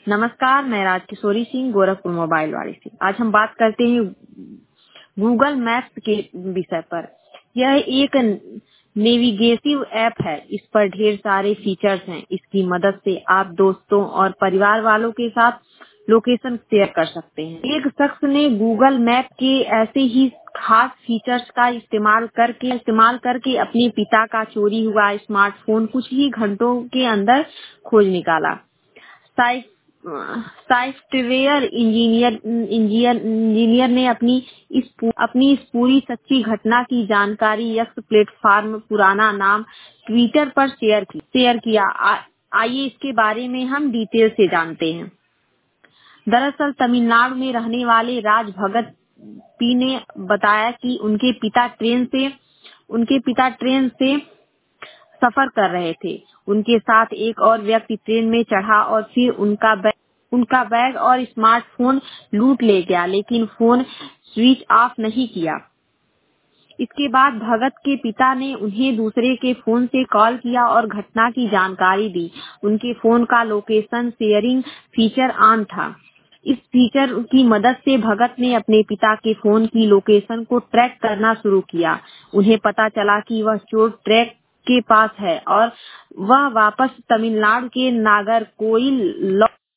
नमस्कार, मैं राजकिशोरी सिंह गोरखपुर मोबाइल वाली से। आज हम बात करते हैं गूगल मैप्स के विषय पर। यह एक नेविगेटिव ऐप है। इस पर ढेर सारे फीचर्स हैं। इसकी मदद से आप दोस्तों और परिवार वालों के साथ लोकेशन शेयर कर सकते हैं। एक शख्स ने गूगल मैप के ऐसे ही खास फीचर्स का इस्तेमाल करके अपने पिता का चोरी हुआ स्मार्टफोन कुछ ही घंटों के अंदर खोज निकाला। सॉफ्टवेयर इंजीनियर ने अपनी इस पूरी सच्ची घटना की जानकारी एक्स प्लेटफॉर्म पुराना नाम ट्विटर पर शेयर किया। आइए इसके बारे में हम डिटेल से जानते हैं। दरअसल तमिलनाडु में रहने वाले राज भगत पी ने बताया कि उनके पिता ट्रेन से सफर कर रहे थे। उनके साथ एक और व्यक्ति ट्रेन में चढ़ा और फिर उनका बैग और स्मार्टफोन लूट ले गया, लेकिन फोन स्विच ऑफ नहीं किया। इसके बाद भगत के पिता ने उन्हें दूसरे के फोन से कॉल किया और घटना की जानकारी दी। उनके फोन का लोकेशन शेयरिंग फीचर ऑन था। इस फीचर की मदद से भगत ने अपने पिता के फोन की लोकेशन को ट्रैक करना शुरू किया। उन्हें पता चला कि वह चोर ट्रैक के पास है और वह वापस तमिलनाडु के नागरकोइल